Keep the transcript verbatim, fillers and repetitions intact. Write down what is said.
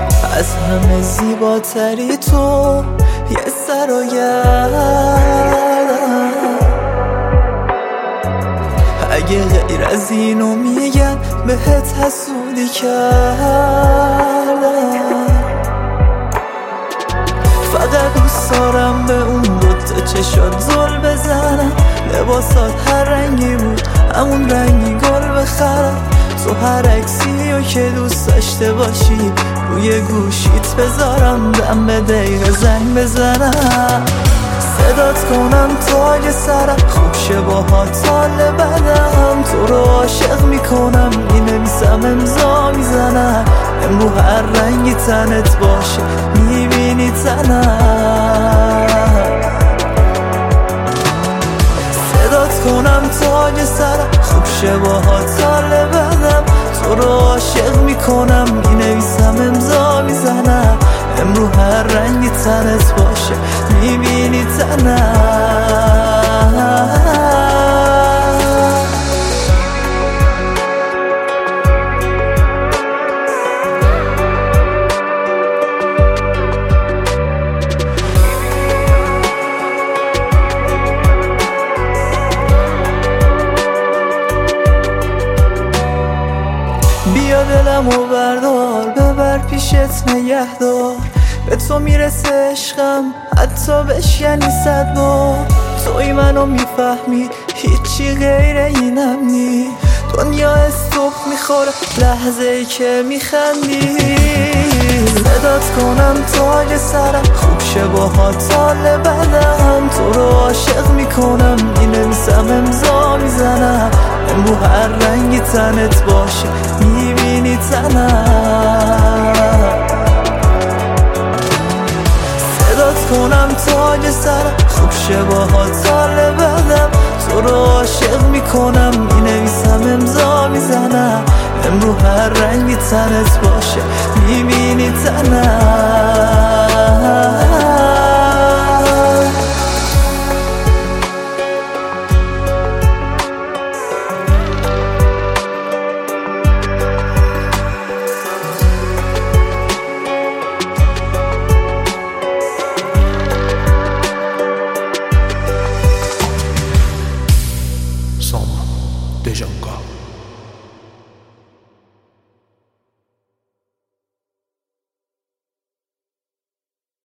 از همه زیباتری تو یه سر و گردم. اگه غیر از اینو میگن بهت حسودی کردم. فقط دوست دارم به اون دوتا چشات زل بزنم. لباسات هر رنگی بود همون رنگی گل بخرم. تو هر عکسی و که دوست داشته باشی روی گوشیت بذارم. دم به دقیقه زنگ بزنم صدات کنم تاج سرم. خوب شه باهات حال بدم. تو رو عاشق میکنم مینویسم امضا میزنم. امرو هر رنگی تنت باشه میبینی تنم. صدات کنم تاج سرم. خوب شه باهات حال بدم. تو رو عاشق میکنم مینویسم امضا میزنم. امرو هر رنگی تنت باشه میبینی تنم. بیا دلمو بردار ببر پیشت نگهدار. به تو میرسه عشقم حتی بشکنی صد بار. توی منو میفهمی هیچی غیر اینم نی. دنیا استوب میخوره لحظه ای که میخندی. صدات کنم تاج سرم. خوب شه باهات حال بدم. تو رو عاشق میکنم مینویسم امضا میزنم. امرو هر رنگی تنت باشه میبینی تنم. صدات کنم تاج سرم. خوب شه باهات حال بدم. تو رو عاشق میکنم مینویسم امضا میزنم. امرو هر رنگی تنت باشه میبینی تنم.